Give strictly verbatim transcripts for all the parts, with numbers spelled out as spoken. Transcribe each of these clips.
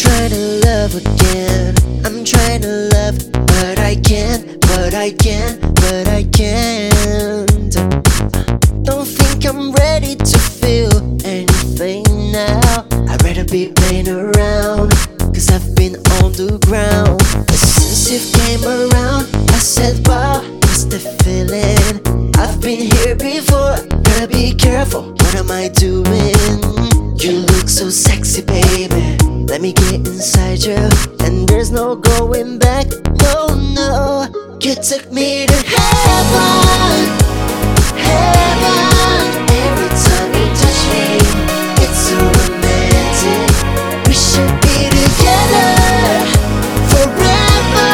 trying to love again. I'm trying to love, but I can't, but I can't, but I can't. Don't think I'm ready to feel anything now. I'd rather be playing around, cause I've been on the ground. But since you came around, I said, wow, what's the feeling? I've been here before, gotta be careful, what am I doing? You look so sexy, baby. Let me get inside you, and there's no going back. No, no, you took me to heaven, heaven. Every time you touch me, it's so romantic. We should be together forever.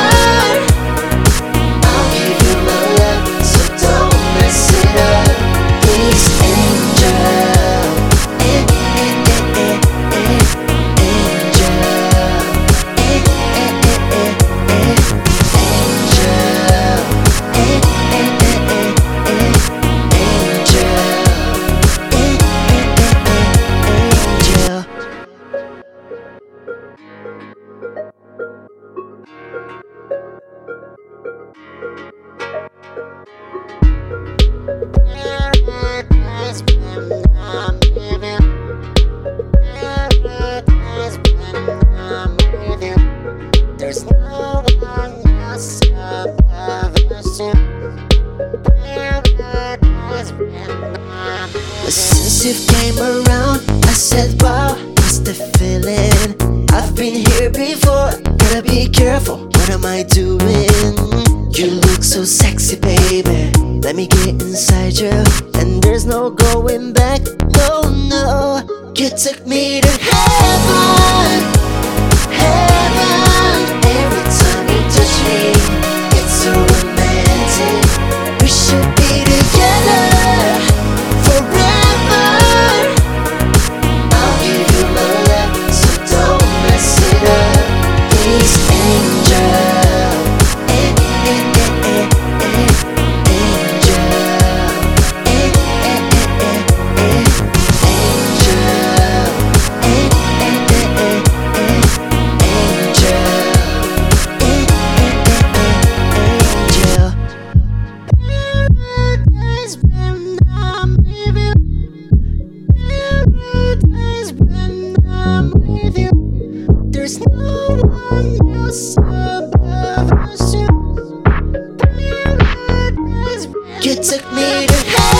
I'll give you my love, so don't mess it up, please, angel. There's no one else above us. But since you came around, I said, wow, what's the feeling? I've been here before, gotta be careful, what am I doing? You look so sexy, baby. Let me get inside you, and there's no going back. No, no, you took me to heaven, heaven. Every time you touch me, it's so romantic. We should be together forever. I'll give you my love, so don't mess it up, please, angel. Eh, eh, eh, eh, eh, angel. Eh, eh, eh, eh, eh, angel. Eh, eh, eh, eh, eh, angel. Eh, eh, eh, eh, angel. Paradise when I'm with you. Paradise when I'm with you. There's no one else above us. Paradise when you took me to heaven.